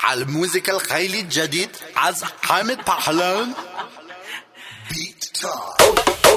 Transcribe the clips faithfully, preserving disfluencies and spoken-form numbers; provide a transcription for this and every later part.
الموسيقى الخيلي الجديد از حامد پهلوان بیت تایم.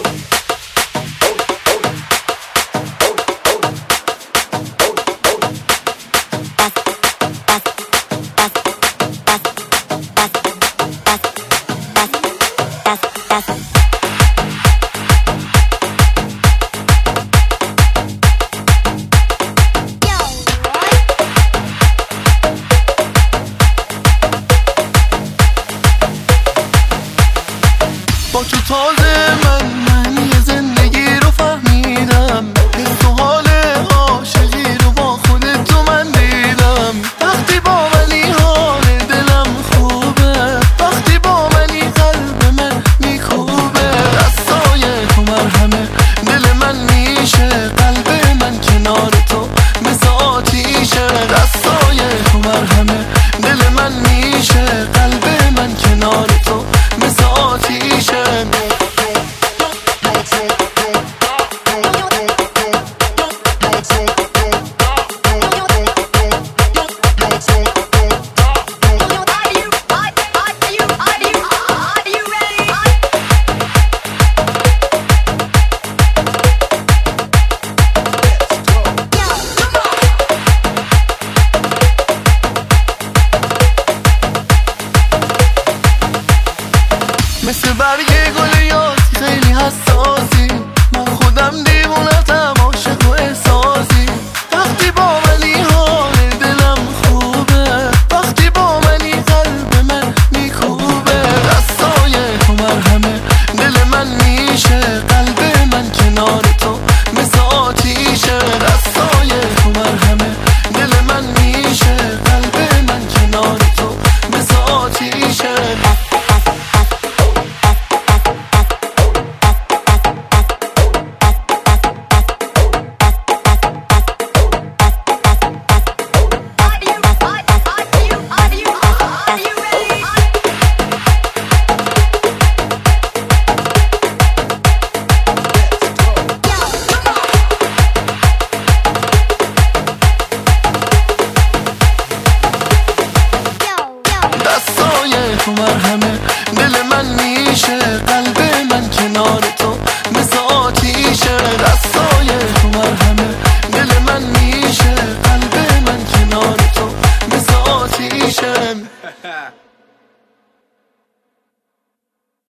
با تو تازه من معنی زندگی رو فهمیدم، حس و حال عاشقی رو با خودت تو من دیدم. وقتی با منی حال دلم خوبه، وقتی با منی قلب من میکوبه. دستای تو مرهمه دل من میشه، قلب من کنار تو مثل آتیشه. دستای تو مرهمه دل من میشه، قلب من کنار تو مثل آتیشه. مثل برگ